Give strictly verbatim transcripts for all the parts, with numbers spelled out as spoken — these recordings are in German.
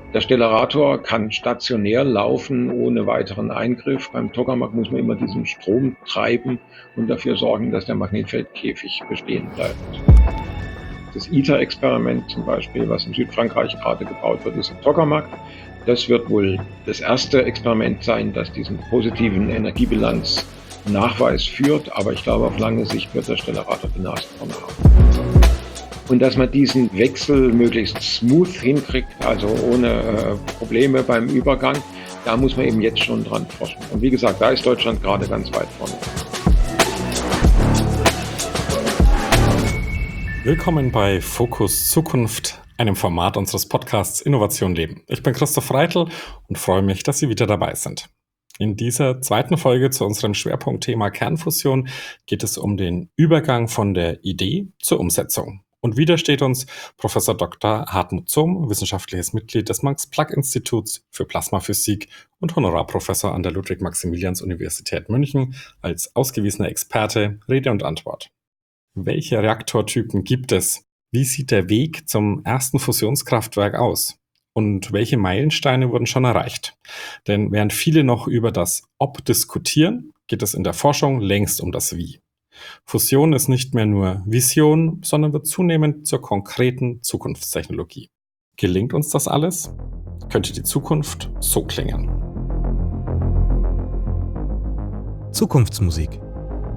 Der Stellarator kann stationär laufen ohne weiteren Eingriff. Beim Tokamak muss man immer diesen Strom treiben und dafür sorgen, dass der Magnetfeldkäfig bestehen bleibt. Das ITER-Experiment zum Beispiel, was in Südfrankreich gerade gebaut wird, ist ein Tokamak. Das wird wohl das erste Experiment sein, das diesen positiven Energiebilanznachweis führt. Aber ich glaube, auf lange Sicht wird der Stellarator die Nase vorne haben. Und dass man diesen Wechsel möglichst smooth hinkriegt, also ohne äh, Probleme beim Übergang, da muss man eben jetzt schon dran forschen. Und wie gesagt, da ist Deutschland gerade ganz weit vorne. Willkommen bei Fokus Zukunft, einem Format unseres Podcasts Innovation Leben. Ich bin Christoph Reitel und freue mich, dass Sie wieder dabei sind. In dieser zweiten Folge zu unserem Schwerpunktthema Kernfusion geht es um den Übergang von der Idee zur Umsetzung. Und wieder steht uns Professor Doktor Hartmut Zohm, wissenschaftliches Mitglied des Max-Planck-Instituts für Plasmaphysik und Honorarprofessor an der Ludwig-Maximilians-Universität München, als ausgewiesener Experte Rede und Antwort. Welche Reaktortypen gibt es? Wie sieht der Weg zum ersten Fusionskraftwerk aus? Und welche Meilensteine wurden schon erreicht? Denn während viele noch über das Ob diskutieren, geht es in der Forschung längst um das Wie. Fusion ist nicht mehr nur Vision, sondern wird zunehmend zur konkreten Zukunftstechnologie. Gelingt uns das alles? Könnte die Zukunft so klingen. Zukunftsmusik.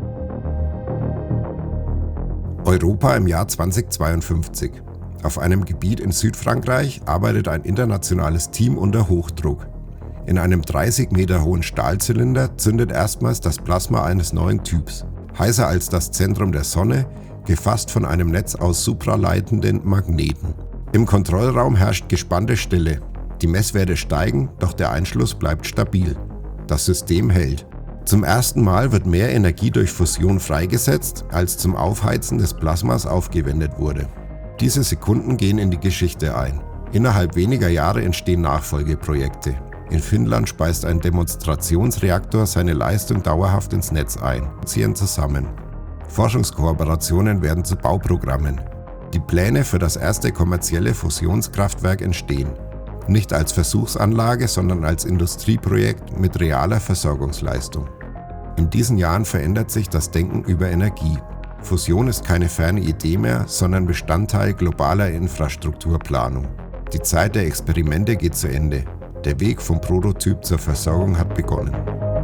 Europa im Jahr zweitausendzweiundfünfzig. Auf einem Gebiet in Südfrankreich arbeitet ein internationales Team unter Hochdruck. In einem dreißig Meter hohen Stahlzylinder zündet erstmals das Plasma eines neuen Typs. Heißer als das Zentrum der Sonne, gefasst von einem Netz aus supraleitenden Magneten. Im Kontrollraum herrscht gespannte Stille. Die Messwerte steigen, doch der Einschluss bleibt stabil. Das System hält. Zum ersten Mal wird mehr Energie durch Fusion freigesetzt, als zum Aufheizen des Plasmas aufgewendet wurde. Diese Sekunden gehen in die Geschichte ein. Innerhalb weniger Jahre entstehen Nachfolgeprojekte. In Finnland speist ein Demonstrationsreaktor seine Leistung dauerhaft ins Netz ein. Ziehen zusammen. Forschungskooperationen werden zu Bauprogrammen. Die Pläne für das erste kommerzielle Fusionskraftwerk entstehen. Nicht als Versuchsanlage, sondern als Industrieprojekt mit realer Versorgungsleistung. In diesen Jahren verändert sich das Denken über Energie. Fusion ist keine ferne Idee mehr, sondern Bestandteil globaler Infrastrukturplanung. Die Zeit der Experimente geht zu Ende. Der Weg vom Prototyp zur Versorgung hat begonnen.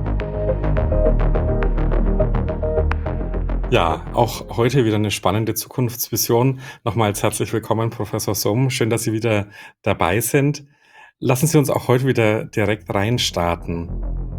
Ja, auch heute wieder eine spannende Zukunftsvision. Nochmals herzlich willkommen, Professor Zohm. Schön, dass Sie wieder dabei sind. Lassen Sie uns auch heute wieder direkt reinstarten.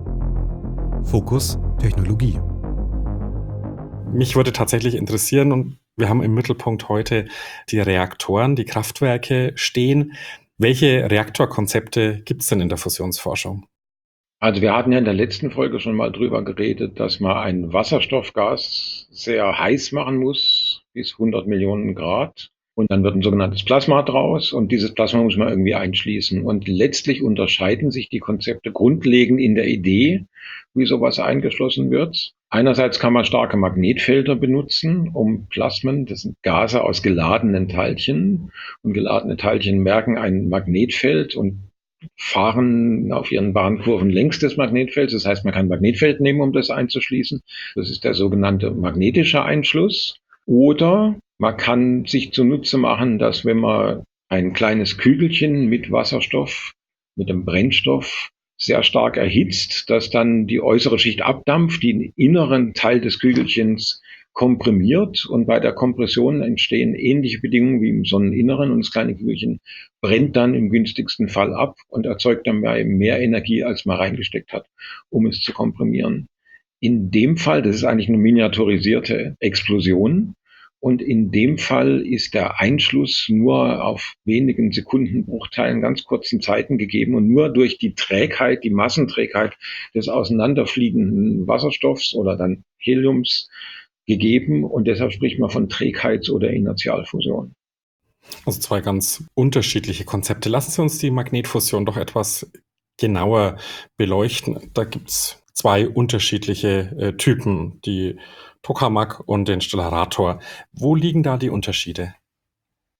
Fokus Technologie. Mich würde tatsächlich interessieren, und wir haben im Mittelpunkt heute die Reaktoren, die Kraftwerke stehen. Welche Reaktorkonzepte gibt es denn in der Fusionsforschung? Also wir hatten ja in der letzten Folge schon mal drüber geredet, dass man ein Wasserstoffgas sehr heiß machen muss, bis hundert Millionen Grad. Und dann wird ein sogenanntes Plasma draus und dieses Plasma muss man irgendwie einschließen. Und letztlich unterscheiden sich die Konzepte grundlegend in der Idee, wie sowas eingeschlossen wird. Einerseits kann man starke Magnetfelder benutzen, um Plasmen, das sind Gase aus geladenen Teilchen, und geladene Teilchen merken ein Magnetfeld und fahren auf ihren Bahnkurven längs des Magnetfelds. Das heißt, man kann ein Magnetfeld nehmen, um das einzuschließen. Das ist der sogenannte magnetische Einschluss. Oder man kann sich zunutze machen, dass wenn man ein kleines Kügelchen mit Wasserstoff, mit dem Brennstoff sehr stark erhitzt, dass dann die äußere Schicht abdampft, den inneren Teil des Kügelchens komprimiert und bei der Kompression entstehen ähnliche Bedingungen wie im Sonneninneren und das kleine Kügelchen brennt dann im günstigsten Fall ab und erzeugt dann mehr Energie, als man reingesteckt hat, um es zu komprimieren. In dem Fall, das ist eigentlich eine miniaturisierte Explosion, und in dem Fall ist der Einschluss nur auf wenigen Sekundenbruchteilen, ganz kurzen Zeiten gegeben und nur durch die Trägheit, die Massenträgheit des auseinanderfliegenden Wasserstoffs oder dann Heliums gegeben. Und deshalb spricht man von Trägheits- oder Inertialfusion. Also zwei ganz unterschiedliche Konzepte. Lassen Sie uns die Magnetfusion doch etwas genauer beleuchten. Da gibt es zwei unterschiedliche äh, Typen, die Tokamak und den Stellarator. Wo liegen da die Unterschiede?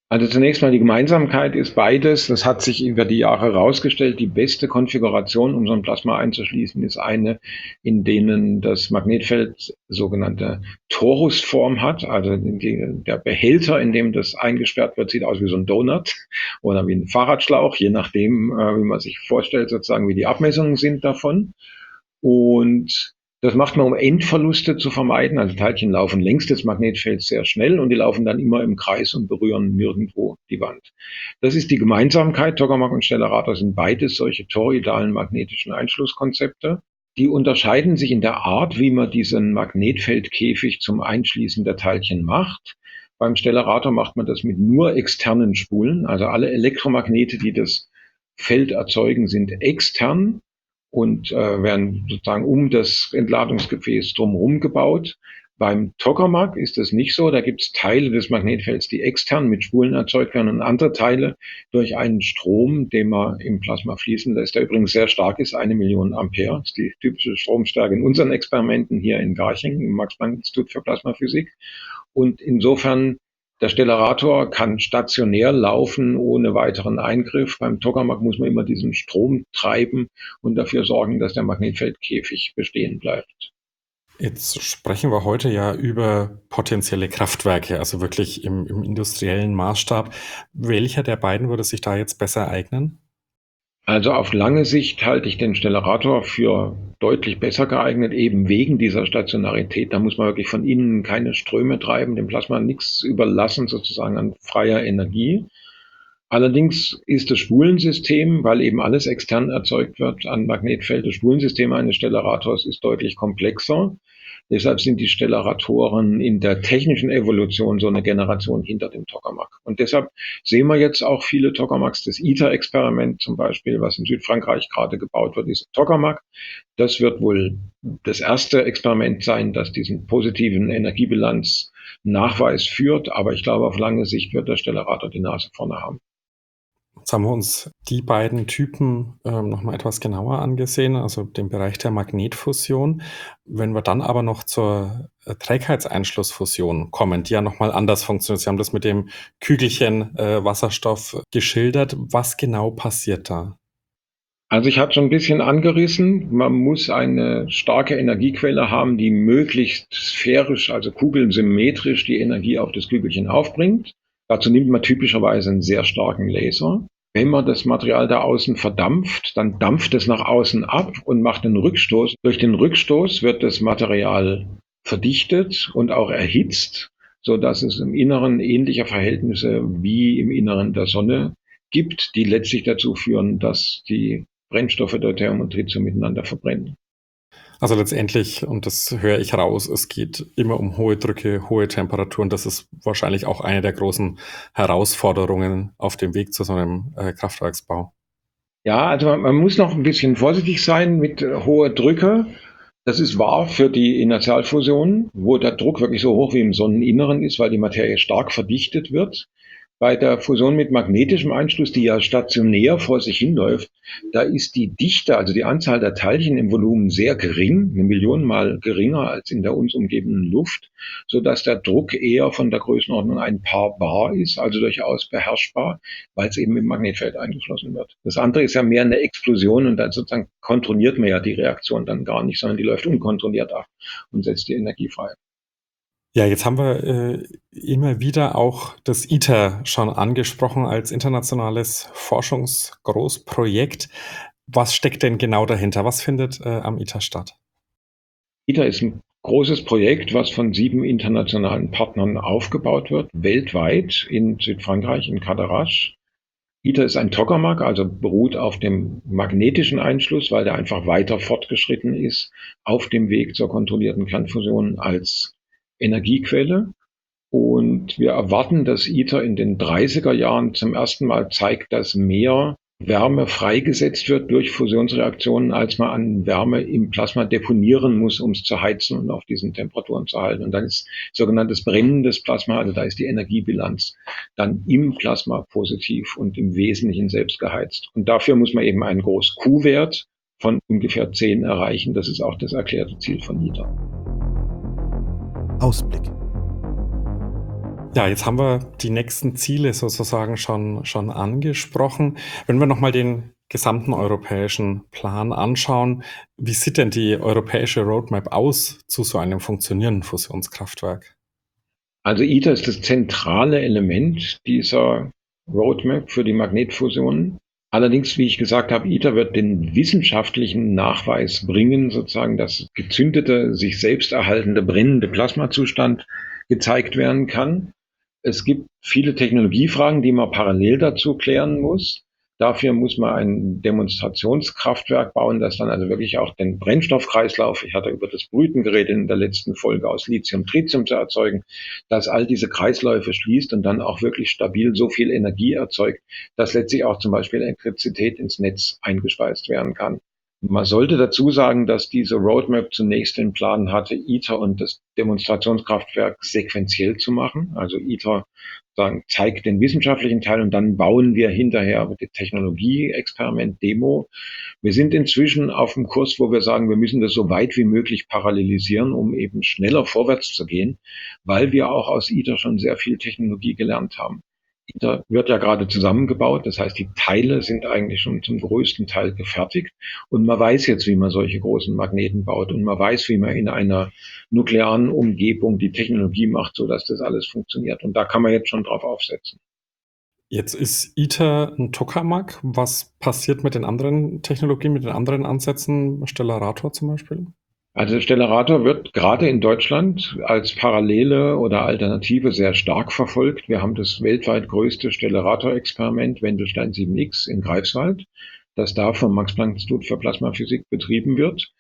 Also zunächst mal die Gemeinsamkeit ist beides. Das hat sich über die Jahre herausgestellt. Die beste Konfiguration, um so ein Plasma einzuschließen, ist eine, in denen das Magnetfeld sogenannte Torusform hat. Also die, der Behälter, in dem das eingesperrt wird, sieht aus wie so ein Donut oder wie ein Fahrradschlauch, je nachdem, wie man sich vorstellt, sozusagen, wie die Abmessungen sind davon. Und das macht man, um Endverluste zu vermeiden. Also Teilchen laufen längs des Magnetfelds sehr schnell und die laufen dann immer im Kreis und berühren nirgendwo die Wand. Das ist die Gemeinsamkeit. Tokamak und Stellarator sind beides solche toroidalen magnetischen Einschlusskonzepte. Die unterscheiden sich in der Art, wie man diesen Magnetfeldkäfig zum Einschließen der Teilchen macht. Beim Stellarator macht man das mit nur externen Spulen. Also alle Elektromagnete, die das Feld erzeugen, sind extern und äh, werden sozusagen um das Entladungsgefäß drumherum gebaut. Beim Tokamak ist das nicht so. Da gibt es Teile des Magnetfelds, die extern mit Spulen erzeugt werden und andere Teile durch einen Strom, den man im Plasma fließen lässt, der übrigens sehr stark ist, eine Million Ampere. Das ist die typische Stromstärke in unseren Experimenten hier in Garching im Max-Planck-Institut für Plasmaphysik. Und insofern, der Stellarator kann stationär laufen ohne weiteren Eingriff. Beim Tokamak muss man immer diesen Strom treiben und dafür sorgen, dass der Magnetfeldkäfig bestehen bleibt. Jetzt sprechen wir heute ja über potenzielle Kraftwerke, also wirklich im, im industriellen Maßstab. Welcher der beiden würde sich da jetzt besser eignen? Also auf lange Sicht halte ich den Stellarator für deutlich besser geeignet, eben wegen dieser Stationarität. Da muss man wirklich von innen keine Ströme treiben, dem Plasma nichts überlassen, sozusagen an freier Energie. Allerdings ist das Spulensystem, weil eben alles extern erzeugt wird an Magnetfeld, das Spulensystem eines Stellarators ist deutlich komplexer. Deshalb sind die Stellaratoren in der technischen Evolution so eine Generation hinter dem Tokamak. Und deshalb sehen wir jetzt auch viele Tokamaks. Das ITER-Experiment zum Beispiel, was in Südfrankreich gerade gebaut wird, ist Tokamak. Das wird wohl das erste Experiment sein, das diesen positiven Energiebilanznachweis führt. Aber ich glaube, auf lange Sicht wird der Stellarator die Nase vorne haben. Jetzt haben wir uns die beiden Typen ähm, nochmal etwas genauer angesehen, also den Bereich der Magnetfusion. Wenn wir dann aber noch zur äh, Trägheitseinschlussfusion kommen, die ja nochmal anders funktioniert. Sie haben das mit dem Kügelchen äh, Wasserstoff geschildert. Was genau passiert da? Also ich hatte schon ein bisschen angerissen, man muss eine starke Energiequelle haben, die möglichst sphärisch, also kugelsymmetrisch die Energie auf das Kügelchen aufbringt. Dazu nimmt man typischerweise einen sehr starken Laser. Wenn man das Material da außen verdampft, dann dampft es nach außen ab und macht einen Rückstoß. Durch den Rückstoß wird das Material verdichtet und auch erhitzt, so dass es im Inneren ähnliche Verhältnisse wie im Inneren der Sonne gibt, die letztlich dazu führen, dass die Brennstoffe der Thermotrize miteinander verbrennen. Also letztendlich, und das höre ich raus, es geht immer um hohe Drücke, hohe Temperaturen. Das ist wahrscheinlich auch eine der großen Herausforderungen auf dem Weg zu so einem äh, Kraftwerksbau. Ja, also man, man muss noch ein bisschen vorsichtig sein mit äh, hoher Drücke. Das ist wahr für die Inertialfusion, wo der Druck wirklich so hoch wie im Sonneninneren ist, weil die Materie stark verdichtet wird. Bei der Fusion mit magnetischem Einschluss, die ja stationär vor sich hinläuft, da ist die Dichte, also die Anzahl der Teilchen im Volumen sehr gering, eine Million Mal geringer als in der uns umgebenden Luft, sodass der Druck eher von der Größenordnung ein paar Bar ist, also durchaus beherrschbar, weil es eben im Magnetfeld eingeschlossen wird. Das andere ist ja mehr eine Explosion und dann sozusagen kontrolliert man ja die Reaktion dann gar nicht, sondern die läuft unkontrolliert ab und setzt die Energie frei. Ja, jetzt haben wir äh, immer wieder auch das ITER schon angesprochen als internationales Forschungsgroßprojekt. Was steckt denn genau dahinter? Was findet äh, am ITER statt? ITER ist ein großes Projekt, was von sieben internationalen Partnern aufgebaut wird, weltweit in Südfrankreich, in Cadarache. ITER ist ein Tokamak, also beruht auf dem magnetischen Einschluss, weil der einfach weiter fortgeschritten ist auf dem Weg zur kontrollierten Kernfusion als Energiequelle. Und wir erwarten, dass ITER in den dreißiger Jahren zum ersten Mal zeigt, dass mehr Wärme freigesetzt wird durch Fusionsreaktionen, als man an Wärme im Plasma deponieren muss, um es zu heizen und auf diesen Temperaturen zu halten. Und dann ist sogenanntes brennendes Plasma, also da ist die Energiebilanz dann im Plasma positiv und im Wesentlichen selbst geheizt. Und dafür muss man eben einen großen Q-Wert von ungefähr zehn erreichen. Das ist auch das erklärte Ziel von ITER. Ausblick. Ja, jetzt haben wir die nächsten Ziele sozusagen schon, schon angesprochen. Wenn wir nochmal den gesamten europäischen Plan anschauen, wie sieht denn die europäische Roadmap aus zu so einem funktionierenden Fusionskraftwerk? Also ITER ist das zentrale Element dieser Roadmap für die Magnetfusion. Allerdings, wie ich gesagt habe, ITER wird den wissenschaftlichen Nachweis bringen, sozusagen, dass gezündete, sich selbst erhaltende, brennende Plasmazustand gezeigt werden kann. Es gibt viele Technologiefragen, die man parallel dazu klären muss. Dafür muss man ein Demonstrationskraftwerk bauen, das dann also wirklich auch den Brennstoffkreislauf, ich hatte über das Brüten geredet in der letzten Folge, aus Lithium-Tritium zu erzeugen, dass all diese Kreisläufe schließt und dann auch wirklich stabil so viel Energie erzeugt, dass letztlich auch zum Beispiel Elektrizität ins Netz eingespeist werden kann. Man sollte dazu sagen, dass diese Roadmap zunächst den Plan hatte, ITER und das Demonstrationskraftwerk sequenziell zu machen. Also ITER sagen, zeigt den wissenschaftlichen Teil und dann bauen wir hinterher mit dem Technologie-Experiment Demo. Wir sind inzwischen auf dem Kurs, wo wir sagen, wir müssen das so weit wie möglich parallelisieren, um eben schneller vorwärts zu gehen, weil wir auch aus ITER schon sehr viel Technologie gelernt haben. ITER wird ja gerade zusammengebaut, das heißt, die Teile sind eigentlich schon zum größten Teil gefertigt und man weiß jetzt, wie man solche großen Magneten baut und man weiß, wie man in einer nuklearen Umgebung die Technologie macht, sodass das alles funktioniert und da kann man jetzt schon drauf aufsetzen. Jetzt ist ITER ein Tokamak. Was passiert mit den anderen Technologien, mit den anderen Ansätzen, Stellarator zum Beispiel? Also Stellarator wird gerade in Deutschland als Parallele oder Alternative sehr stark verfolgt. Wir haben das weltweit größte Stellarator-Experiment Wendelstein sieben X in Greifswald, das da vom Max-Planck-Institut für Plasmaphysik betrieben wird.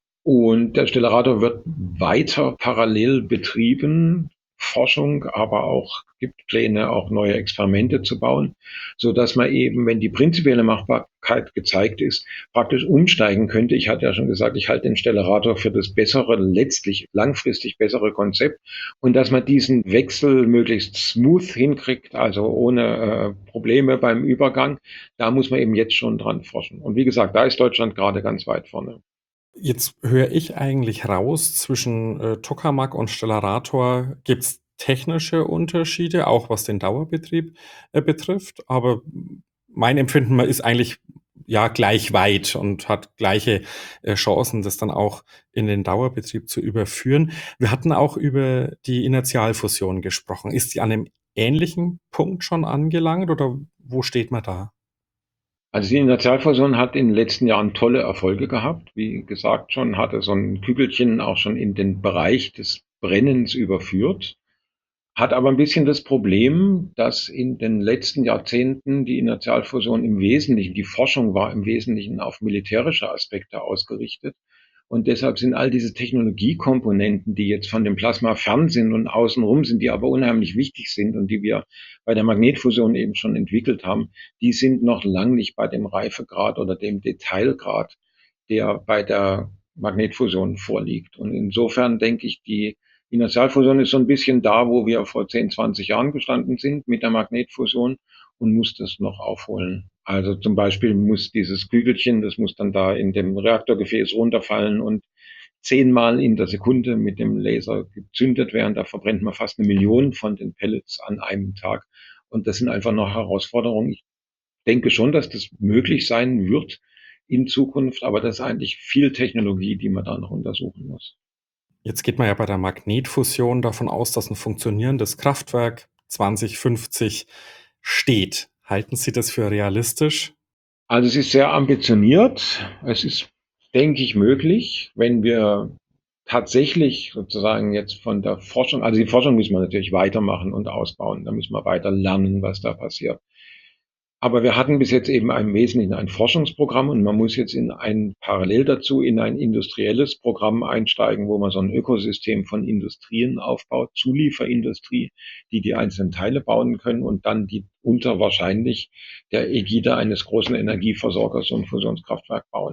Und der Stellarator wird weiter parallel betrieben, Forschung, aber auch gibt Pläne, auch neue Experimente zu bauen, so dass man eben, wenn die prinzipielle Machbarkeit gezeigt ist, praktisch umsteigen könnte. Ich hatte ja schon gesagt, ich halte den Stellarator für das bessere, letztlich langfristig bessere Konzept und dass man diesen Wechsel möglichst smooth hinkriegt, also ohne äh, Probleme beim Übergang, da muss man eben jetzt schon dran forschen. Und wie gesagt, da ist Deutschland gerade ganz weit vorne. Jetzt höre ich eigentlich raus, zwischen äh, Tokamak und Stellarator gibt es technische Unterschiede, auch was den Dauerbetrieb äh, betrifft. Aber mein Empfinden ist eigentlich ja gleich weit und hat gleiche äh, Chancen, das dann auch in den Dauerbetrieb zu überführen. Wir hatten auch über die Inertialfusion gesprochen. Ist die an einem ähnlichen Punkt schon angelangt oder wo steht man da? Also die Inertialfusion hat in den letzten Jahren tolle Erfolge gehabt. Wie gesagt schon, hatte so ein Kügelchen auch schon in den Bereich des Brennens überführt. Hat aber ein bisschen das Problem, dass in den letzten Jahrzehnten die Inertialfusion im Wesentlichen, die Forschung war im Wesentlichen auf militärische Aspekte ausgerichtet. Und deshalb sind all diese Technologiekomponenten, die jetzt von dem Plasma fern sind und außenrum sind, die aber unheimlich wichtig sind und die wir bei der Magnetfusion eben schon entwickelt haben, die sind noch lang nicht bei dem Reifegrad oder dem Detailgrad, der bei der Magnetfusion vorliegt. Und insofern denke ich, die Inertialfusion ist so ein bisschen da, wo wir vor zehn, zwanzig Jahren gestanden sind mit der Magnetfusion und muss das noch aufholen. Also zum Beispiel muss dieses Kügelchen, das muss dann da in dem Reaktorgefäß runterfallen und zehnmal in der Sekunde mit dem Laser gezündet werden. Da verbrennt man fast eine Million von den Pellets an einem Tag. Und das sind einfach noch Herausforderungen. Ich denke schon, dass das möglich sein wird in Zukunft, aber das ist eigentlich viel Technologie, die man da noch untersuchen muss. Jetzt geht man ja bei der Magnetfusion davon aus, dass ein funktionierendes Kraftwerk zwanzig fünfzig steht. Halten Sie das für realistisch? Also es ist sehr ambitioniert. Es ist, denke ich, möglich, wenn wir tatsächlich sozusagen jetzt von der Forschung, also die Forschung müssen wir natürlich weitermachen und ausbauen. Da müssen wir weiter lernen, was da passiert. Aber wir hatten bis jetzt eben im Wesentlichen ein Forschungsprogramm und man muss jetzt in ein parallel dazu in ein industrielles Programm einsteigen, wo man so ein Ökosystem von Industrien aufbaut, Zulieferindustrie, die die einzelnen Teile bauen können und dann die unter wahrscheinlich der Ägide eines großen Energieversorgers so ein Fusionskraftwerk bauen.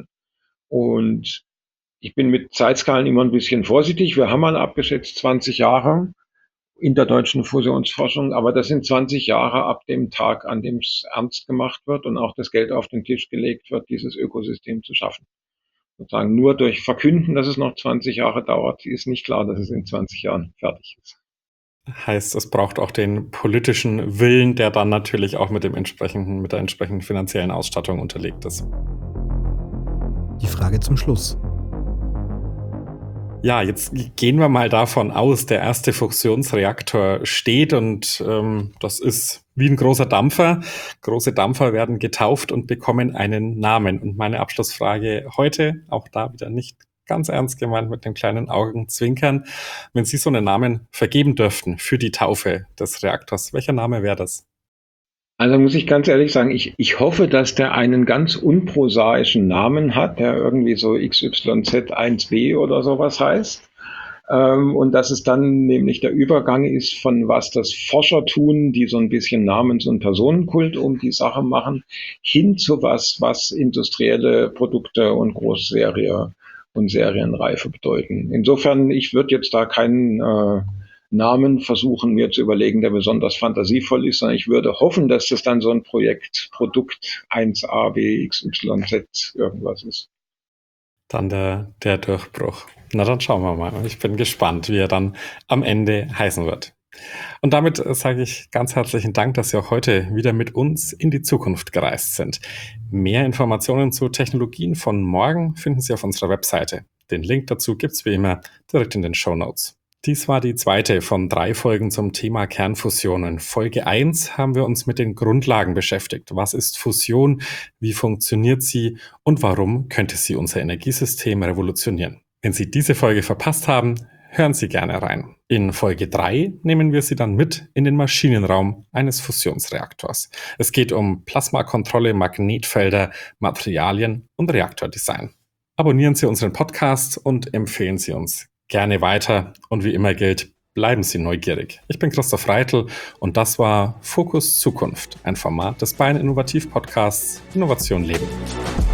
Und ich bin mit Zeitskalen immer ein bisschen vorsichtig. Wir haben mal abgeschätzt zwanzig Jahre in der deutschen Fusionsforschung, aber das sind zwanzig Jahre ab dem Tag, an dem es ernst gemacht wird und auch das Geld auf den Tisch gelegt wird, dieses Ökosystem zu schaffen. Sozusagen nur durch Verkünden, dass es noch zwanzig Jahre dauert, ist nicht klar, dass es in zwanzig Jahren fertig ist. Heißt, es braucht auch den politischen Willen, der dann natürlich auch mit dem entsprechenden, mit der entsprechenden finanziellen Ausstattung unterlegt ist. Die Frage zum Schluss. Ja, jetzt gehen wir mal davon aus, der erste Fusionsreaktor steht und ähm, das ist wie ein großer Dampfer. Große Dampfer werden getauft und bekommen einen Namen. Und meine Abschlussfrage heute, auch da wieder nicht ganz ernst gemeint mit dem kleinen Augenzwinkern, wenn Sie so einen Namen vergeben dürften für die Taufe des Reaktors, welcher Name wäre das? Also muss ich ganz ehrlich sagen, ich, ich hoffe, dass der einen ganz unprosaischen Namen hat, der irgendwie so X Y Z eins b oder sowas heißt. Ähm, und dass es dann nämlich der Übergang ist von was das Forscher tun, die so ein bisschen Namens- und Personenkult um die Sache machen, hin zu was, was industrielle Produkte und Großserie und Serienreife bedeuten. Insofern, ich würde jetzt da keinen äh, Namen versuchen mir zu überlegen, der besonders fantasievoll ist, sondern ich würde hoffen, dass das dann so ein Projekt, Produkt eins a, b, x, y, z irgendwas ist. Dann der, der Durchbruch. Na, dann schauen wir mal. Ich bin gespannt, wie er dann am Ende heißen wird. Und damit sage ich ganz herzlichen Dank, dass Sie auch heute wieder mit uns in die Zukunft gereist sind. Mehr Informationen zu Technologien von morgen finden Sie auf unserer Webseite. Den Link dazu gibt's wie immer direkt in den Shownotes. Dies war die zweite von drei Folgen zum Thema Kernfusionen. Folge eins haben wir uns mit den Grundlagen beschäftigt. Was ist Fusion? Wie funktioniert sie? Und warum könnte sie unser Energiesystem revolutionieren? Wenn Sie diese Folge verpasst haben, hören Sie gerne rein. In Folge drei nehmen wir Sie dann mit in den Maschinenraum eines Fusionsreaktors. Es geht um Plasmakontrolle, Magnetfelder, Materialien und Reaktordesign. Abonnieren Sie unseren Podcast und empfehlen Sie uns gerne weiter. Und wie immer gilt, bleiben Sie neugierig. Ich bin Christoph Reitl und das war Fokus Zukunft, ein Format des Bayern Innovativ Podcasts Innovation Leben.